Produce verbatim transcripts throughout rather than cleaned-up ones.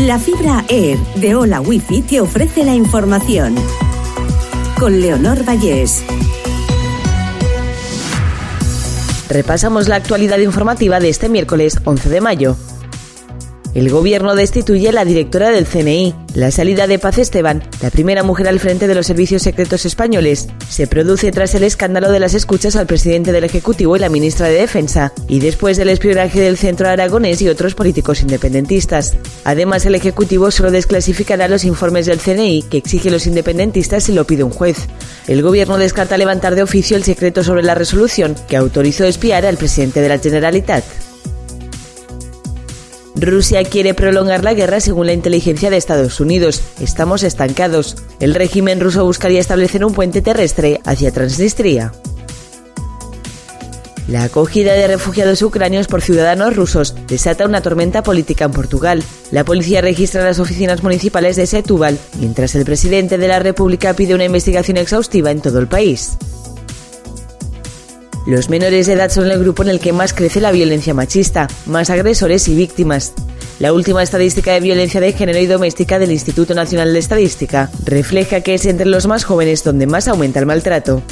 La fibra Air de Hola Wifi te ofrece la información. Con Leonor Vallés. Repasamos la actualidad informativa de este miércoles once de mayo. El gobierno destituye a la directora del C N I. La salida de Paz Esteban, la primera mujer al frente de los servicios secretos españoles, se produce tras el escándalo de las escuchas al presidente del Ejecutivo y la ministra de Defensa, y después del espionaje del Centro Aragonés y otros políticos independentistas. Además, el Ejecutivo solo desclasificará los informes del C N I que exigen los independentistas si lo pide un juez. El gobierno descarta levantar de oficio el secreto sobre la resolución que autorizó espiar al presidente de la Generalitat. Rusia quiere prolongar la guerra según la inteligencia de Estados Unidos. Estamos estancados. El régimen ruso buscaría establecer un puente terrestre hacia Transnistria. La acogida de refugiados ucranianos por ciudadanos rusos desata una tormenta política en Portugal. La policía registra las oficinas municipales de Setúbal, mientras el presidente de la República pide una investigación exhaustiva en todo el país. Los menores de edad son el grupo en el que más crece la violencia machista, más agresores y víctimas. La última estadística de violencia de género y doméstica del Instituto Nacional de Estadística refleja que es entre los más jóvenes donde más aumenta el maltrato.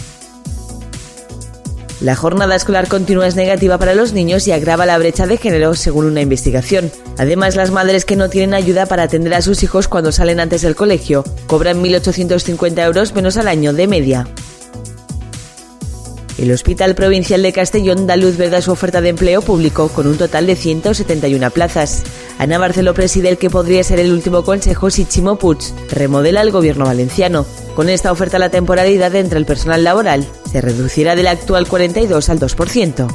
La jornada escolar continua es negativa para los niños y agrava la brecha de género, según una investigación. Además, las madres que no tienen ayuda para atender a sus hijos cuando salen antes del colegio cobran mil ochocientos cincuenta euros menos al año de media. El Hospital Provincial de Castellón da luz verde a su oferta de empleo público con un total de ciento setenta y una plazas. Ana Barceló preside el que podría ser el último consejo si Ximo Puig remodela el gobierno valenciano. Con esta oferta, la temporalidad entre el personal laboral se reducirá del actual cuarenta y dos al dos por ciento.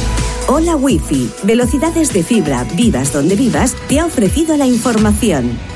Hola Wifi, velocidades de fibra, vivas donde vivas, te ha ofrecido la información.